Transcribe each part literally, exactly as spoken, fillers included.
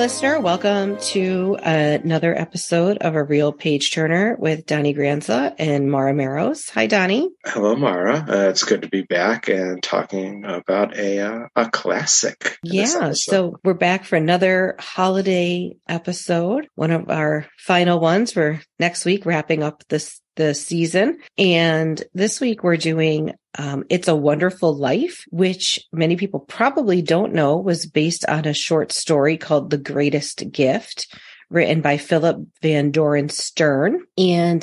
listener. Welcome to another episode of A Real Page Turner with Donnie Granza and Mara Maros. Hi, Donnie. Hello, Mara. Uh, it's good to be back and talking about a uh, a classic. Yeah, so we're back for another holiday episode, one of our final ones. We're next week wrapping up this the season. And this week we're doing um, It's a Wonderful Life, which many people probably don't know was based on a short story called The Greatest Gift, written by Philip Van Doren Stern. And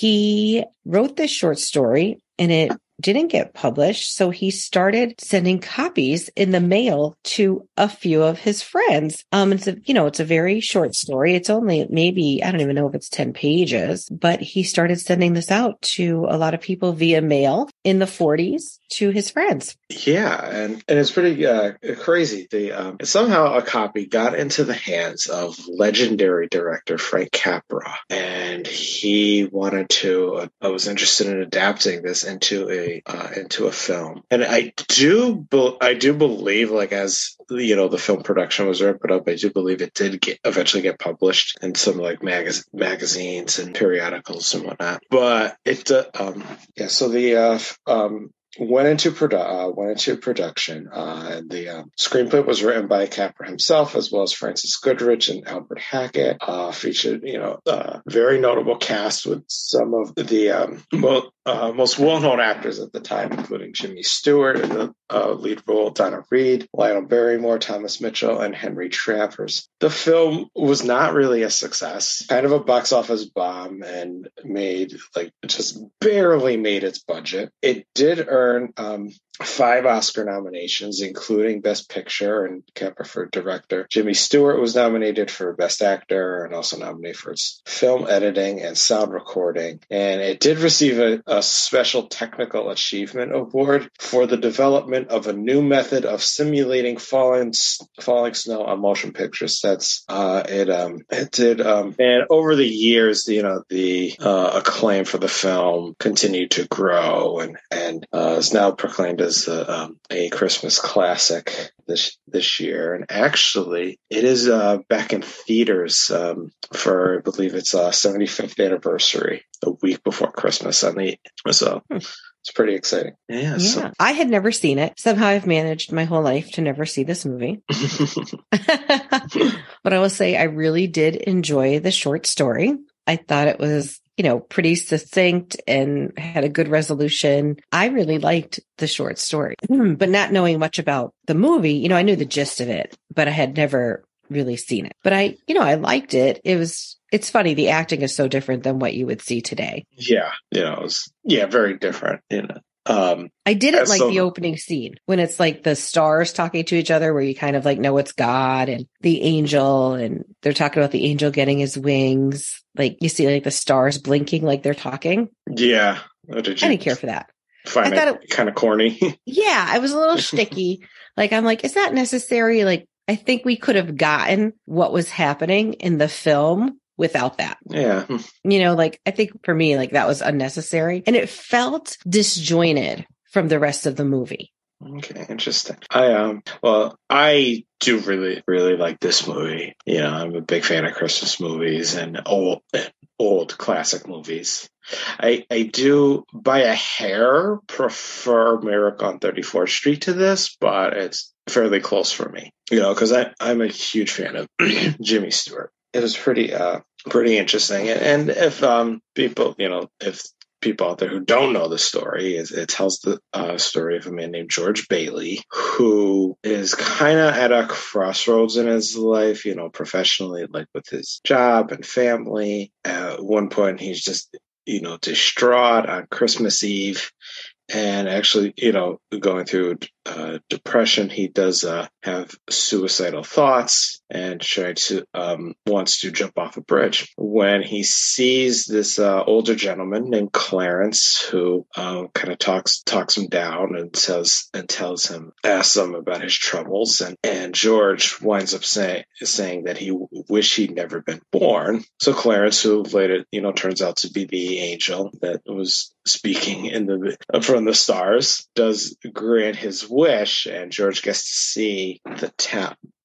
he wrote this short story and it didn't get published. So he started sending copies in the mail to a few of his friends. Um, it's a, you know, it's a very short story. It's only maybe, I don't even know if it's ten pages, but he started sending this out to a lot of people via mail in the forties to his friends. Yeah. And, and it's pretty uh, crazy. The, um, somehow a copy got into the hands of legendary director Frank Capra. And he wanted to, uh, I was interested in adapting this into a Uh, into a film. And I do be- I do believe, like, as you know, the film production was wrapped up, I do believe it did get eventually get published in some like magaz- magazines and periodicals and whatnot. But it uh, um yeah so the uh um went into produ- uh, went into production. Uh, and the um, screenplay was written by Capra himself, as well as Francis Goodrich and Albert Hackett. Uh, featured, you know, uh, very notable cast with some of the um, mo- uh, most well-known actors at the time, including Jimmy Stewart in the uh, lead role, Donna Reed, Lionel Barrymore, Thomas Mitchell, and Henry Travers. The film was not really a success, kind of a box office bomb, and made like just barely made its budget. It did earn Earned um, five Oscar nominations, including Best Picture and Capra for Director. Jimmy Stewart was nominated for Best Actor and also nominated for its film editing and sound recording. And it did receive a, a Special Technical Achievement Award for the development of a new method of simulating falling falling snow on motion picture sets. Uh, it um it did um and over the years, you know, the uh, acclaim for the film continued to grow and and uh, is now proclaimed as a, um, a Christmas classic this this year. And actually, it is uh, back in theaters um, for, I believe it's uh seventy-fifth anniversary, a week before Christmas. On the so. Hmm. It's pretty exciting. Yeah, yeah. So. I had never seen it. Somehow I've managed my whole life to never see this movie. But I will say I really did enjoy the short story. I thought it was, you know, pretty succinct and had a good resolution. I really liked the short story, but not knowing much about the movie, you know, I knew the gist of it, but I had never really seen it. But I, you know, I liked it. It was, it's funny. The acting is so different than what you would see today. Yeah. You know, it was, yeah, very different. You know. Um, I didn't like so, the opening scene when it's like the stars talking to each other, where you kind of like know it's God and the angel, and they're talking about the angel getting his wings. Like you see like the stars blinking like they're talking. Yeah. Did you I didn't care for that. Find I thought it, it kind of corny. Yeah. I was a little sticky. Like, I'm like, is that necessary? Like, I think we could have gotten what was happening in the film without that. Yeah. You know, like, I think for me, like, that was unnecessary. And it felt disjointed from the rest of the movie. Okay, interesting. I um well, I do really, really like this movie. You know, I'm a big fan of Christmas movies and old old classic movies. I I do by a hair prefer Miracle on thirty-fourth Street to this, but it's fairly close for me. You know, because I I'm a huge fan of Jimmy Stewart. It was pretty uh pretty interesting. And if um people, you know, if people out there who don't know the story, is it tells the uh, story of a man named George Bailey, who is kind of at a crossroads in his life, you know, professionally, like with his job and family. At one point, he's just, you know, distraught on Christmas Eve. And actually, you know, going through uh, depression, he does uh, have suicidal thoughts and try to um, wants to jump off a bridge. When he sees this uh, older gentleman named Clarence, who um, kind of talks talks him down and says and tells him, asks him about his troubles, and and George winds up saying saying that he wished he'd never been born. So Clarence, who later, you know, turns out to be the angel that was speaking in the from the stars, does grant his wish, and George gets to see the town,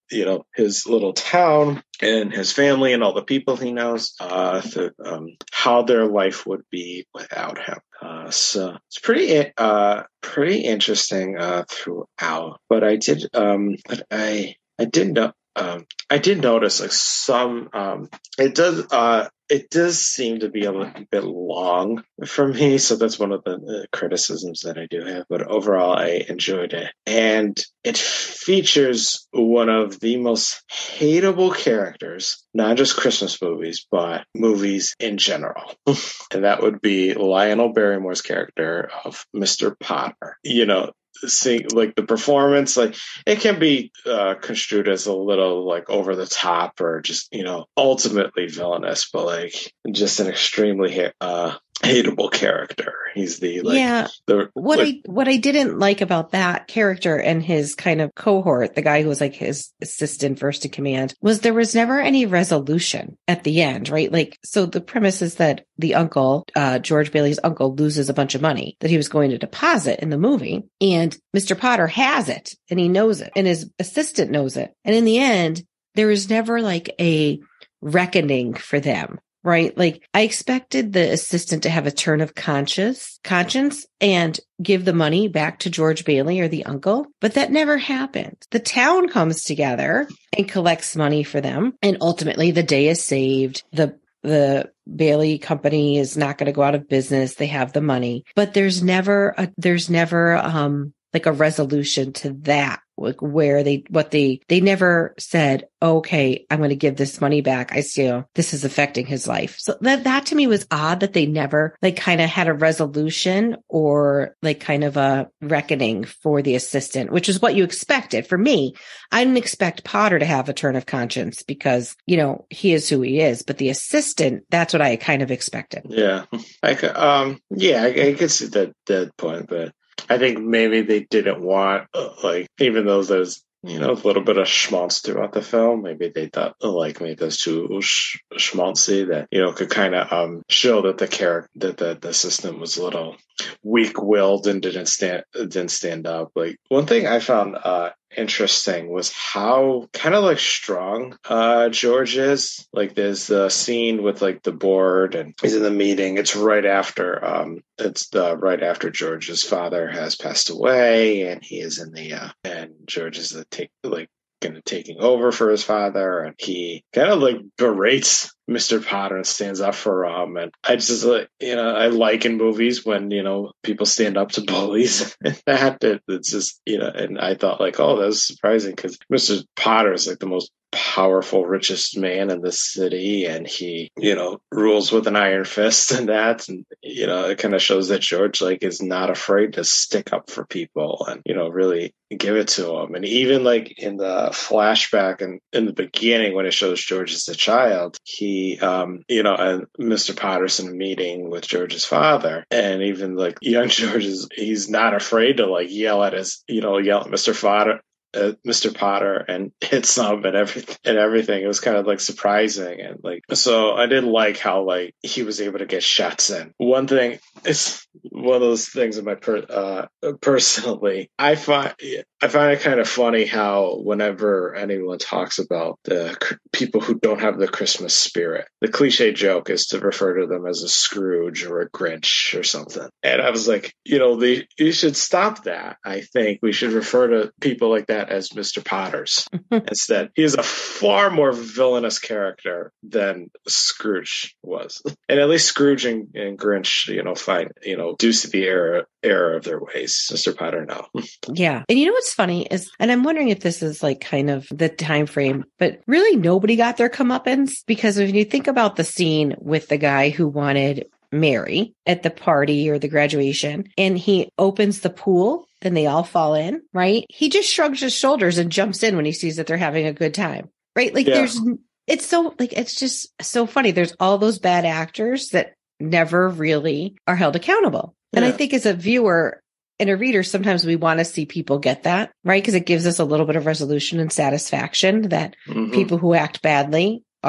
you know, his little town and his family and all the people he knows, uh, the, um, how their life would be without him. Uh, so it's pretty, uh, pretty interesting, uh, throughout. But I did, um, but I, I did know, um, I did notice like some, um, it does, uh, it does seem to be a little bit long for me. So that's one of the uh, criticisms that I do have. But overall, I enjoyed it. And it features one of the most hateable characters, not just Christmas movies, but movies in general. And that would be Lionel Barrymore's character of Mister Potter. You know, seeing like the performance, like it can be uh, construed as a little like over the top or just, you know, ultimately villainous, but like just an extremely uh, hateable character. He's the like yeah. The, what like, I what I didn't like about that character and his kind of cohort, the guy who was like his assistant first in command, was there was never any resolution at the end, right? Like, so the premise is that the uncle, uh, George Bailey's uncle, loses a bunch of money that he was going to deposit in the movie, and Mister Potter has it, and he knows it, and his assistant knows it, and in the end, there was never like a reckoning for them. Right? Like I expected the assistant to have a turn of conscience, conscience and give the money back to George Bailey or the uncle, but that never happened. The town comes together and collects money for them. And ultimately the day is saved. The The Bailey company is not going to go out of business. They have the money, but there's never a, there's never, um, like a resolution to that, like where they, what they, they never said, okay, I'm going to give this money back. I see this is affecting his life. So that, that to me was odd that they never like kind of had a resolution or like kind of a reckoning for the assistant, which is what you expected. For me, I didn't expect Potter to have a turn of conscience because, you know, he is who he is, but the assistant, that's what I kind of expected. Yeah. I could, um, yeah, I, I could see that, that point, but I think maybe they didn't want, uh, like, even though there's, you know, a little bit of schmaltz throughout the film, maybe they thought, oh, like, maybe those two sh- schmaltzy that, you know, could kind of um show that the character, that the, the system was a little weak-willed and didn't stand, didn't stand up. Like, one thing I found uh interesting was how kind of like strong uh George is. Like there's the scene with like the board and he's in the meeting. It's right after um it's the right after George's father has passed away and he is in the uh and George is the take like kind of taking over for his father, and he kind of like berates Mister Potter and stands up for him. And I just like, you know, I like in movies when, you know, people stand up to bullies and that, it, it's just, you know, and I thought like, oh, that's surprising because Mister Potter is like the most powerful, richest man in the city, and he, you know, rules with an iron fist and that, and, you know, it kind of shows that George like is not afraid to stick up for people and, you know, really give it to him. And even like in the flashback and in the beginning when it shows George as a child, he, um, you know, and Mister Potter's in a meeting with George's father, and even like young George is, he's not afraid to like yell at his, you know, yell at Mister Potter. Uh, Mister Potter and hit some and everything and everything. It was kind of like surprising, and like, so I did like how like he was able to get shots in. One thing is one of those things in my per, uh, personally, I find I find it kind of funny how whenever anyone talks about the cr- people who don't have the Christmas spirit, the cliche joke is to refer to them as a Scrooge or a Grinch or something. And I was like, you know, they you should stop that. I think we should refer to people like that as Mister Potters instead. He is a far more villainous character than Scrooge was. And at least Scrooge and, and Grinch, you know, find, you know, due to the error, error of their ways. Mister Potter, no. Yeah. And you know what's funny is, and I'm wondering if this is like kind of the time frame, but really nobody got their comeuppance, because when you think about the scene with the guy who wanted Mary at the party or the graduation, and he opens the pool and they all fall in, right? He just shrugs his shoulders and jumps in when he sees that they're having a good time, right? Like yeah. there's, it's so like, it's just so funny. There's all those bad actors that never really are held accountable. And yeah. I think as a viewer and a reader, sometimes we want to see people get that, right? Because it gives us a little bit of resolution and satisfaction that mm-hmm. people who act badly are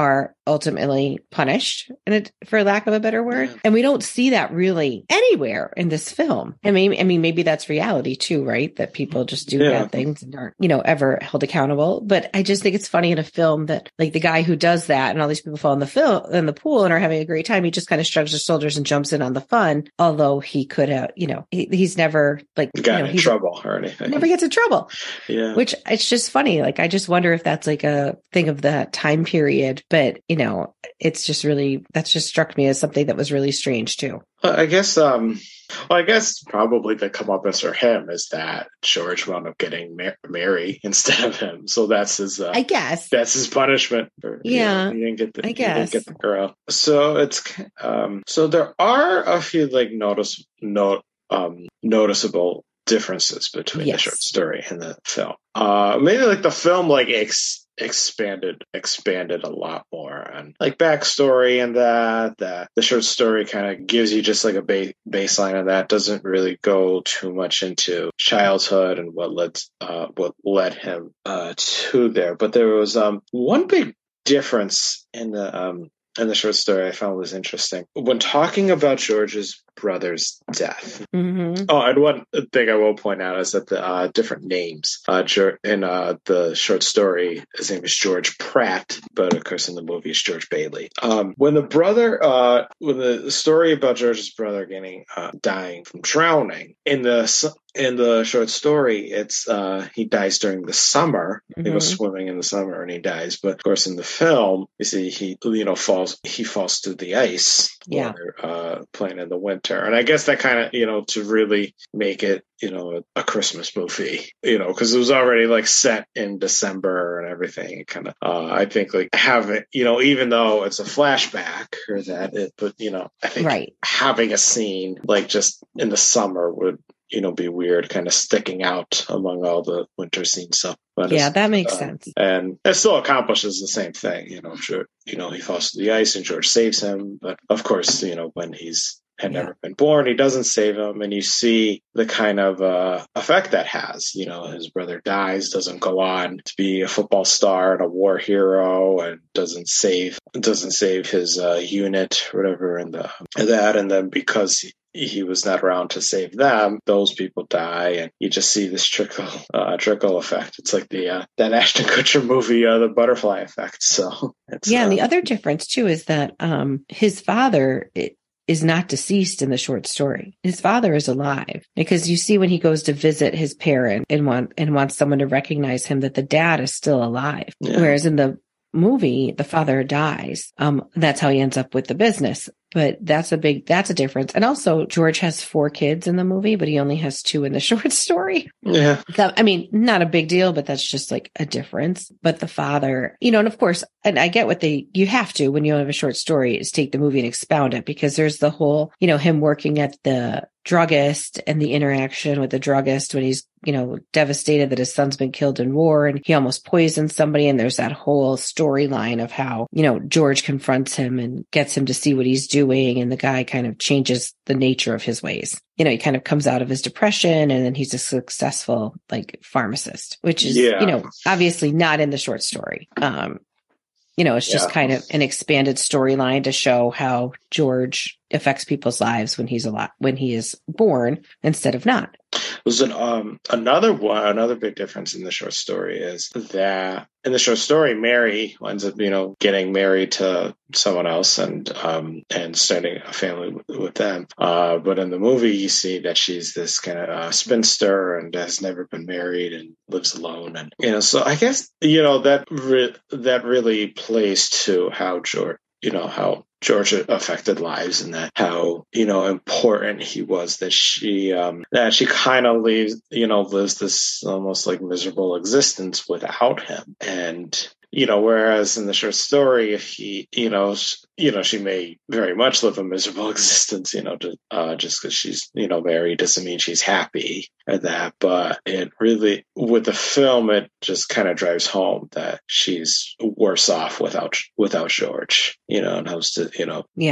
ultimately punished, in it, for lack of a better word. Yeah. And we don't see that really anywhere in this film. I mean, I mean, maybe that's reality too, right? That people just do Yeah. bad things and aren't, you know, ever held accountable. But I just think it's funny in a film that like the guy who does that and all these people fall in the film in the pool and are having a great time. He just kind of shrugs his shoulders and jumps in on the fun. Although he could have, you know, he, he's never like, Got you know, in he's trouble or anything. never gets in trouble. Yeah. Which it's just funny. Like, I just wonder if that's like a thing of that time period. But, you know, it's just really, that's just struck me as something that was really strange too. I guess, um, well, I guess probably the comeuppance for him is that George wound up getting Mar- Mary instead of him. So that's his, uh, I guess. that's his punishment. For, Yeah. You know, he didn't get the, I he guess. didn't get the girl. So it's, um, so there are a few like notice, note, um, noticeable differences between Yes. the short story and the film. Uh, maybe like the film, like, ex- expanded expanded a lot more and like backstory and that that the short story kind of gives you just like a ba- baseline of that, doesn't really go too much into childhood and what led uh what led him uh to there. But there was um one big difference in the um in the short story I found was interesting when talking about George's brother's death. Mm-hmm. Oh, and one thing I will point out is that the uh, different names uh, in uh, the short story, his name is George Pratt, but of course in the movie it's George Bailey. Um, when the brother, uh, when the story about George's brother getting uh, dying from drowning in the in the short story, it's uh, he dies during the summer. Mm-hmm. He goes swimming in the summer and he dies. But of course in the film, you see he you know falls he falls through the ice Yeah. while they're uh, playing in the winter. And I guess that kind of, you know, to really make it, you know, a, a Christmas movie, you know, because it was already like set in December and everything. Kind of, uh, I think like having, you know, even though it's a flashback or that, it, but, you know, I think Right. having a scene like just in the summer would, you know, be weird, kind of sticking out among all the winter scene stuff. But yeah, that makes um, sense. And it still accomplishes the same thing, you know. Sure, you know, he falls to the ice and George saves him, but of course, you know, when he's had Yeah. never been born, he doesn't save him, and you see the kind of uh, effect that has. You know, his brother dies, doesn't go on to be a football star and a war hero, and doesn't save doesn't save his uh, unit, or whatever, and the and that, and then because he, he was not around to save them, those people die, and you just see this trickle uh, trickle effect. It's like the uh, that Ashton Kutcher movie, uh, The Butterfly Effect. So it's, Yeah, and uh, the other difference too is that um, his father it, is not deceased in the short story. His father is alive, because you see when he goes to visit his parent and want and wants someone to recognize him, that the dad is still alive. Yeah. Whereas in the movie, the father dies. Um, that's how he ends up with the business. But that's a big, that's a difference. And also George has four kids in the movie, but he only has two in the short story. yeah. I mean, not a big deal, but that's just like a difference. But the father, you know, and of course, and I get what they, you have to, when you have a short story, is take the movie and expound it, because there's the whole, you know, him working at the druggist and the interaction with the druggist when he's, you know, devastated that his son's been killed in war and he almost poisoned somebody. And there's that whole storyline of how, you know, George confronts him and gets him to see what he's doing. And the guy kind of changes the nature of his ways. You know, he kind of comes out of his depression, and then he's a successful like pharmacist, which is, Yeah. you know, obviously not in the short story. Um, you know, it's just Yeah. kind of an expanded storyline to show how George affects people's lives when he's a lot, when he is born instead of not. Was an um another one another big difference in the short story is that in the short story, Mary ends up, you know, getting married to someone else and um and starting a family with, with them. Uh, but in the movie, you see that she's this kind of uh, spinster and has never been married and lives alone. And you know, so I guess you know that re- that really plays to how George, you know, how George affected lives, and that how, you know, important he was, that she um that she kind of leaves, you know, lives this almost like miserable existence without him. And you know, whereas in the short story, he, you know, sh- you know, she may very much live a miserable existence, you know, to, uh, just because she's, you know, married doesn't mean she's happy or that. But it really, with the film, it just kind of drives home that she's worse off without without George, you know, and how to, you know, Yeah.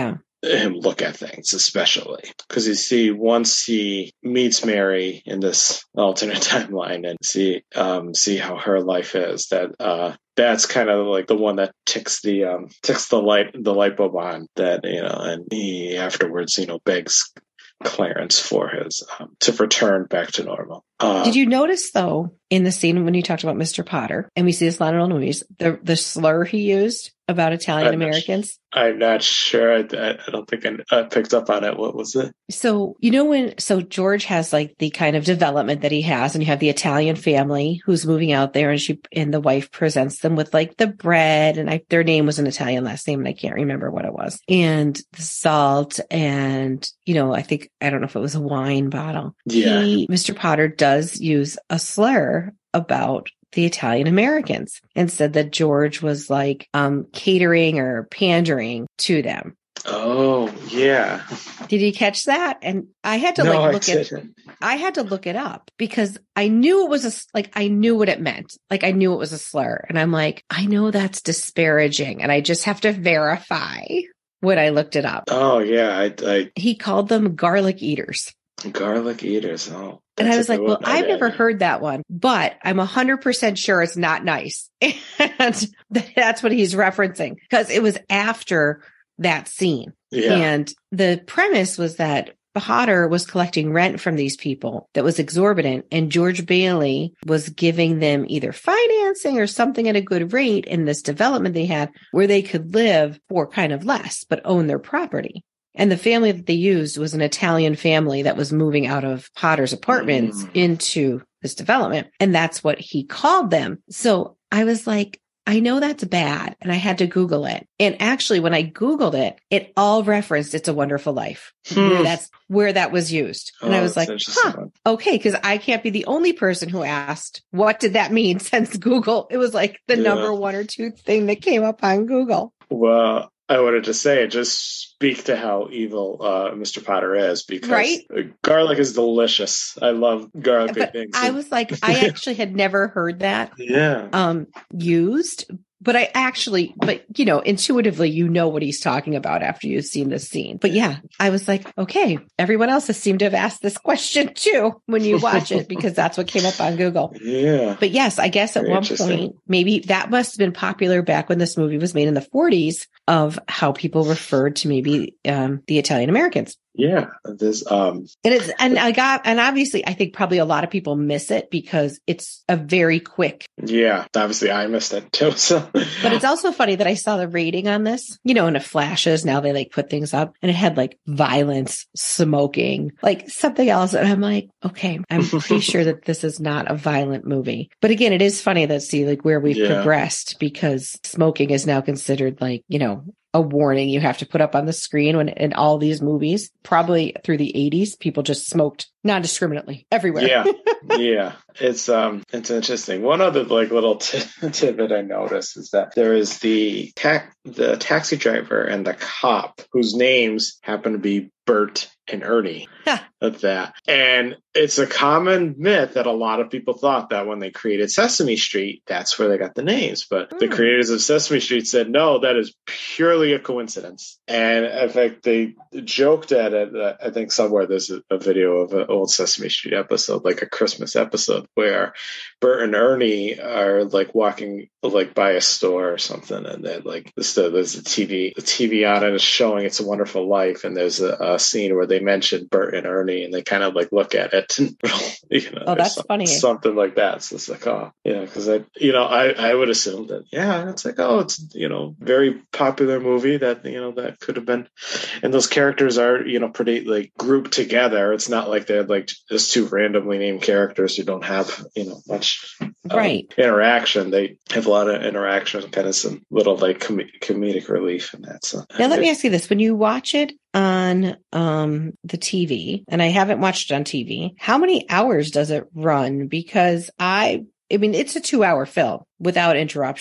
him look at things, especially because you see once he meets Mary in this alternate timeline and see um, see how her life is, that uh, that's kind of like the one that ticks the um, ticks the light the light bulb on that, you know, and he afterwards, you know, begs Clarence for his um, to return back to normal. Uh, Did you notice though in the scene when you talked about Mister Potter, and we see this a lot in old movies, the the slur he used about Italian Americans? I'm not sure. I, I don't think I, I picked up on it. What was it? So, you know, when, so George has like the kind of development that he has, and you have the Italian family who's moving out there, and she, and the wife presents them with like the bread, and I, their name was an Italian last name, and I can't remember what it was, and the salt, and, you know, I think, I don't know if it was a wine bottle. Yeah. He, Mister Potter does use a slur about the Italian Americans and said that George was like um, catering or pandering to them. Oh, yeah. Did you catch that? And I had to no, like look I at didn't. I had to look it up because I knew it was a like I knew what it meant. Like I knew it was a slur, and I'm like, I know that's disparaging, and I just have to verify when I looked it up. Oh, yeah. I, I He called them garlic eaters. Garlic eaters. Oh. And I was like, well, I I've never heard that one, but I'm one hundred percent sure it's not nice. And that's what he's referencing because it was after that scene. Yeah. And the premise was that Potter was collecting rent from these people that was exorbitant, and George Bailey was giving them either financing or something at a good rate in this development they had where they could live for kind of less, but own their property. And the family that they used was an Italian family that was moving out of Potter's apartments mm. into this development. And that's what he called them. So I was like, I know that's bad. And I had to Google it. And actually, when I Googled it, it all referenced It's a Wonderful Life, hmm. where that's where that was used. And oh, I was like, huh, okay, because I can't be the only person who asked, what did that mean since Google? It was like the yeah. number one or two thing that came up on Google. Well, I wanted to say, just speak to how evil uh, Mister Potter is, because right? garlic is delicious. I love garlic but things. I was like, I actually had never heard that yeah. um, used, but I actually, but you know, intuitively, you know what he's talking about after you've seen this scene. But yeah, I was like, okay, everyone else has seemed to have asked this question too when you watch it, because that's what came up on Google. Yeah. But yes, I guess at Very one point, maybe that must have been popular back when this movie was made in the forties, of how people referred to maybe um, the Italian Americans. Yeah, there's um, and it's and I got and obviously I think probably a lot of people miss it because it's a very quick. Yeah, obviously I missed it too. So, but it's also funny that I saw the rating on this. You know, and it flashes now they like put things up, and it had like violence, smoking, like something else, and I'm like, okay, I'm pretty sure that this is not a violent movie. But again, it is funny that see like where we've yeah. progressed, because smoking is now considered like, you know, a warning you have to put up on the screen when in all these movies. Probably through the eighties, people just smoked non-discriminately everywhere. Yeah, yeah, it's um, it's interesting. One other like little t- tidbit I noticed is that there is the ta- the taxi driver and the cop whose names happen to be Bert and Ernie. Of that, and it's a common myth that a lot of people thought that when they created Sesame Street, that's where they got the names. But mm. the creators of Sesame Street said, no, that is purely a coincidence. And in fact, they joked at it. Uh, I think somewhere there's a, a video of an old Sesame Street episode, like a Christmas episode, where Bert and Ernie are like walking like by a store or something, and then like there's, there's a T V, the T V on it is showing It's a Wonderful Life, and there's a, a scene where they mention Bert and Ernie, and they kind of like look at it, and you know, oh, that's some, funny, something like that. So it's like, oh, you know, because I, you know, I, I would assume that, yeah, it's like, oh, it's, you know, very popular movie that, you know, that could have been, and those characters are, you know, pretty like grouped together. It's not like they're like just two randomly named characters who don't have, you know, much um, right interaction. They have a lot of interaction and kind of some little like com- comedic relief in that. So now let me ask you this: when you watch it on um, the T V, and I haven't watched it on T V, how many hours does it run? Because I, I mean, it's a two hour film without interruption.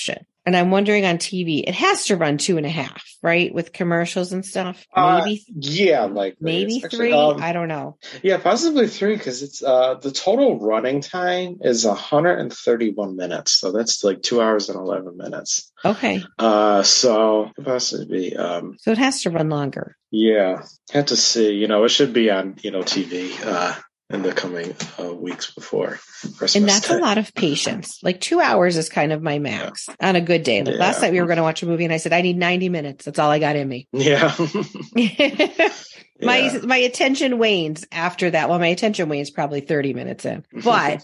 And I'm wondering on T V, it has to run two and a half, right? With commercials and stuff. Maybe, uh, yeah, like maybe actually, three. um, I don't know. Yeah, possibly three because it's uh the total running time is one hundred thirty-one minutes, so that's like two hours and eleven minutes. Okay. Uh, so it possibly be um. So it has to run longer. Yeah, have to see. You know, it should be on you know T V uh in the coming uh, weeks before Christmas. And that's time. a lot of patience. Like two hours is kind of my max yeah. on a good day. Like yeah. Last night we were going to watch a movie and I said, I need ninety minutes. That's all I got in me. Yeah. my yeah. my attention wanes after that. Well, my attention wanes probably thirty minutes in. But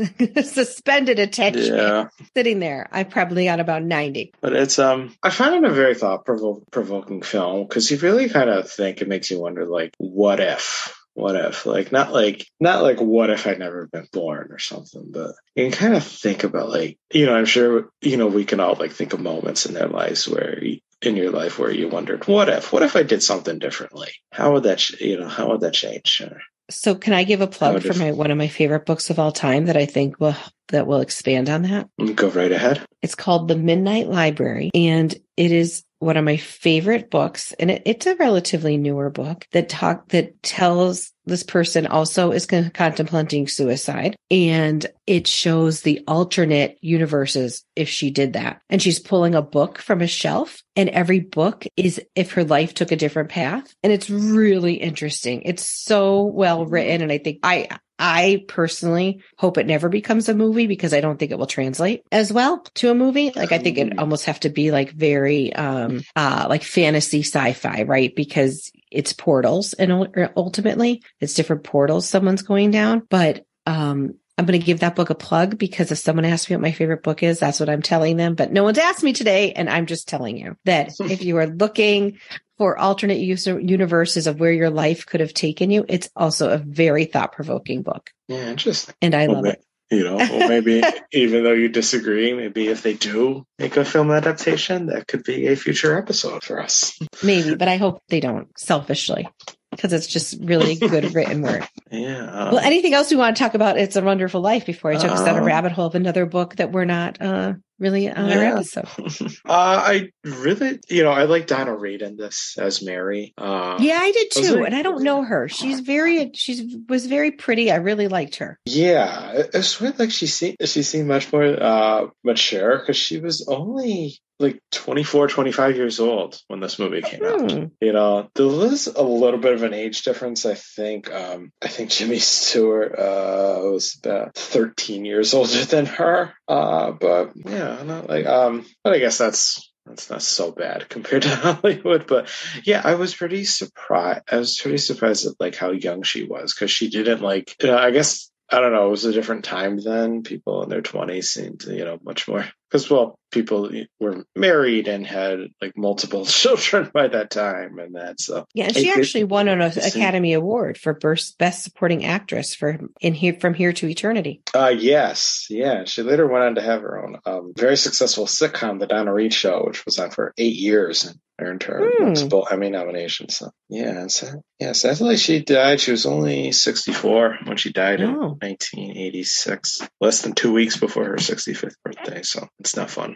suspended attention yeah. sitting there, I probably got about ninety. But it's um I find it a very thought provoking film because you really kind of think it makes you wonder like what if What if, like, not like, not like, what if I'd never been born or something, but you can kind of think about, like, you know, I'm sure, you know, we can all, like, think of moments in their lives where, you, in your life where you wondered, what if, what if I did something differently? How would that, you know, how would that change? So can I give a plug for my one of my favorite books of all time that I think will that will expand on that? Go right ahead. It's called The Midnight Library, and it is one of my favorite books, and it, it's a relatively newer book that talk that tells this person also is con- contemplating suicide, and it shows the alternate universes if she did that. And she's pulling a book from a shelf, and every book is if her life took a different path, and it's really interesting. It's so well written, and I think I. I personally hope it never becomes a movie because I don't think it will translate as well to a movie. Like I think it almost have to be like very, um, uh, like fantasy sci-fi, right? Because it's portals and ultimately it's different portals someone's going down. But, um, I'm going to give that book a plug because if someone asks me what my favorite book is, that's what I'm telling them. But no one's asked me today. And I'm just telling you that if you are looking for alternate use universes of where your life could have taken you, it's also a very thought-provoking book. Yeah, interesting. And I love well, it. You know, or maybe even though you disagree, maybe if they do make a film adaptation, that could be a future episode for us. Maybe, but I hope they don't, selfishly, because it's just really good written work. Yeah. Um, well, anything else we want to talk about? It's a Wonderful Life before I took us down a um, rabbit hole of another book that we're not uh, really on yeah. our episode. uh, I really, you know, I like Donna Reed in this as Mary. Uh, yeah, I did too, like, and I don't know her. She's very, she's was very pretty. I really liked her. Yeah, it's weird. Like she seemed, she seemed much more uh, mature because she was only like twenty-four, twenty-five years old when this movie came out. Hmm. You know, there was a little bit of an age difference. I think, um, I think Jimmy Stewart uh, was about thirteen years older than her. Uh, but yeah, not like, um, but I guess that's, that's not so bad compared to Hollywood. But yeah, I was pretty surprised. I was pretty surprised at like how young she was because she didn't like, you know, I guess, I don't know, it was a different time then. People in their twenties seemed, you know, much more, because, well, people were married and had like multiple children by that time and that. So yeah, and she actually won an Academy Award for Best Supporting Actress for in here From Here to Eternity. Uh, yes, yeah. She later went on to have her own um, very successful sitcom, The Donna Reed Show, which was on for eight years and earned her Hmm. multiple Emmy nominations. So yeah, so yeah, sadly she died. She was only sixty-four when she died Oh. in nineteen eighty-six, less than two weeks before her sixty-fifth birthday. So it's not fun.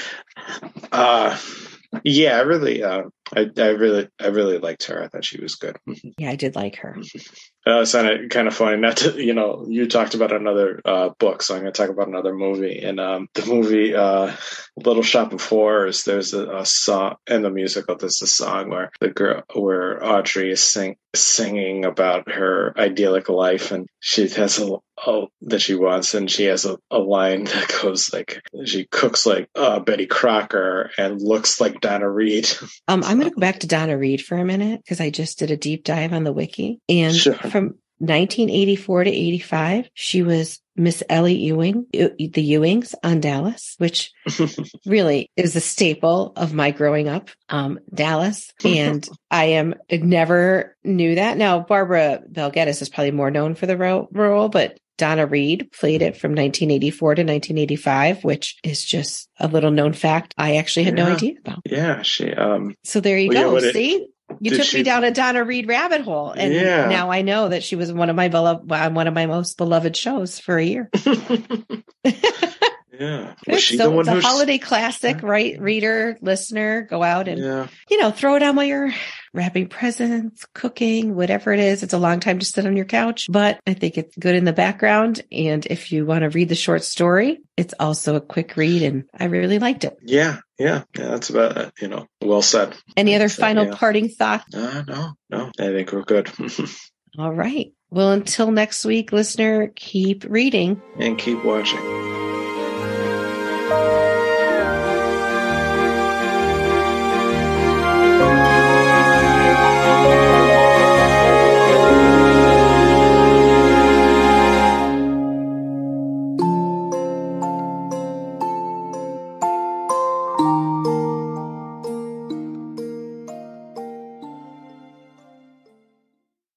Uh, yeah, I really, uh, I, I really, I really liked her. I thought she was good. Yeah, I did like her. Uh, it's kind of, kind of funny. Not to, you know, you talked about another uh, book, so I'm going to talk about another movie. And um, the movie uh, Little Shop of Horrors, there's a, a song in the musical. There's a song where the girl, where Audrey is sing, singing about her idyllic life, and she has a, a that she wants, and she has a, a line that goes like, she cooks like uh, Betty Crocker and looks like Donna Reed. Um, I'm going to go back to Donna Reed for a minute because I just did a deep dive on the wiki, and Sure. from nineteen eighty-four to eighty-five, she was Miss Ellie Ewing, the Ewings on Dallas, which really is a staple of my growing up, um, Dallas. And I am never knew that. Now, Barbara Bel Geddes is probably more known for the ro- role, but Donna Reed played it from nineteen eighty-four to nineteen eighty-five, which is just a little known fact I actually had Yeah. no idea about. Yeah, she. Um, So there you Well, yeah, go. what it- See? You did took she- me down a Donna Reed rabbit hole, and Yeah. now I know that she was one of my beloved, one of my most beloved shows for a year. Yeah. Good. Was she So the one it's a who's holiday classic, right? Reader, listener, go out and, Yeah. you know, throw it on while you're wrapping presents, cooking, whatever it is. It's a long time to sit on your couch, but I think it's good in the background. And if you want to read the short story, it's also a quick read, and I really liked it. Yeah. Yeah. Yeah. That's about it. You know, well said. Any other So, final yeah. parting thoughts? Uh, no, no. I think we're good. All right. Well, until next week, listener, keep reading And keep watching.